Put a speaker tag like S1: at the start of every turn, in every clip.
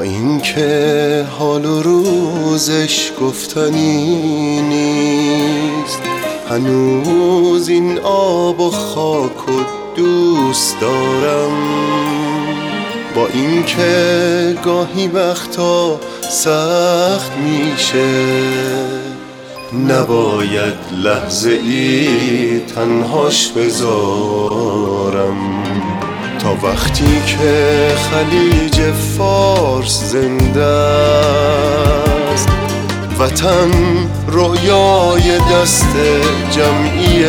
S1: اینکه حال و روزش گفتنی نیست، هنوز این آب و خاک و دوست دارم. با اینکه گاهی وقتا سخت میشه، نباید لحظه ای تنهاش بذارم. تا وقتی که خلیج فارس زنده است، وطن رویای دست جمعی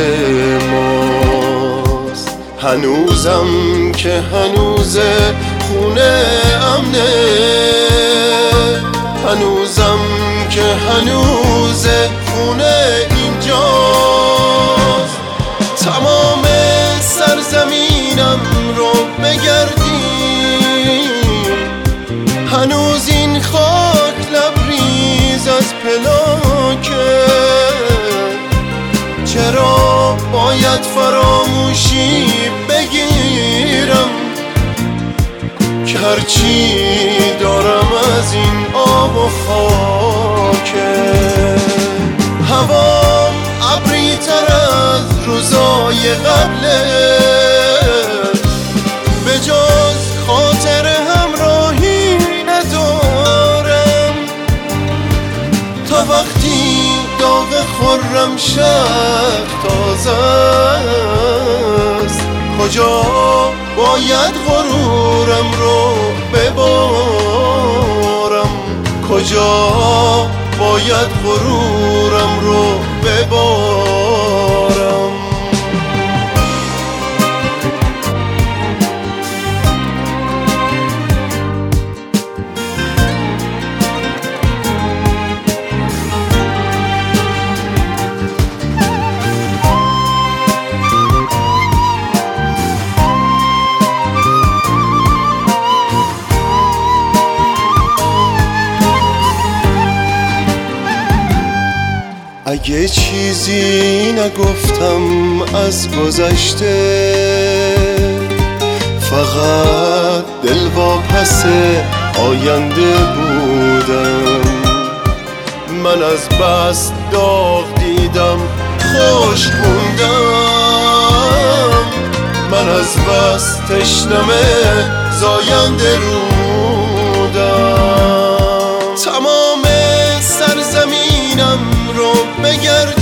S1: ماست. هنوزم که هنوزه خونه امنه، هنوزم که هنوزه خونه اینجاست. تمام سرزمینم رو بگردیم، هنوز این خاک لبریز از پلاکه. چرا باید فراموشی بگیرم که هرچی دارم از این آب و خاکه؟ هوام ابری تر از روزای قبله، به جز خاطر همراهی ندارم. تا وقتی داغ خرمشهر تازه است، کجا باید غرورم رو ببارم؟ کجا باید غرورم رو ببارم؟ اگه چیزی نگفتم از گذشته، فقط دلواپس آینده بودم. من از بس داغ دیدم خشک موندم، من از بس تشنمه زاینده رودم. تمام سرزمینم رو بگرد